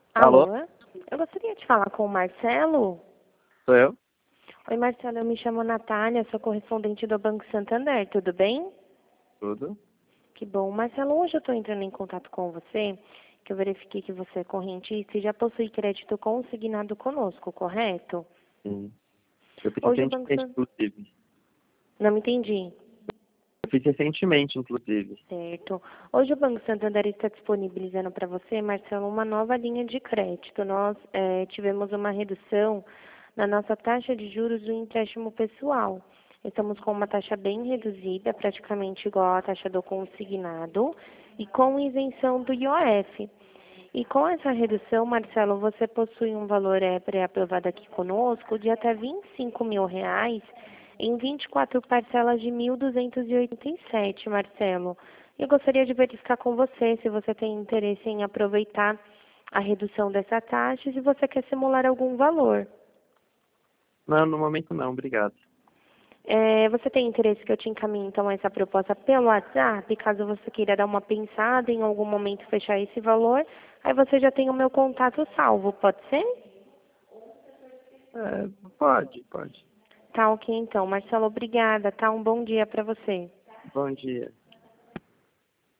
Alô? Alô? Eu gostaria de falar com o Marcelo. Sou eu? Oi, Marcelo, eu me chamo Natália, sou correspondente do Banco Santander, tudo bem? Tudo? Que bom. Marcelo, hoje eu estou entrando em contato com você, que eu verifiquei que você é correntista e já possui crédito consignado conosco, correto? Sim. Eu fiz Hoje o Banco recentemente, Santander... inclusive. Não me entendi. Eu fiz recentemente, inclusive. Certo. Hoje o Banco Santander está disponibilizando para você, Marcelo, uma nova linha de crédito. Nós tivemos uma redução na nossa taxa de juros do empréstimo pessoal. Estamos com uma taxa bem reduzida, praticamente igual à taxa do consignado, e com isenção do IOF. E com essa redução, Marcelo, você possui um valor pré-aprovado aqui conosco de até R$ 25.000 em 24 parcelas de 1.287, Marcelo. Eu gostaria de verificar com você se você tem interesse em aproveitar a redução dessa taxa e se você quer simular algum valor. Não, no momento não, obrigado. Você tem interesse que eu te encaminhe, então, essa proposta pelo WhatsApp, caso você queira dar uma pensada em algum momento fechar esse valor, aí você já tem o meu contato salvo, pode ser? Pode. Tá ok, então. Marcelo, obrigada, tá? Um bom dia para você. Bom dia.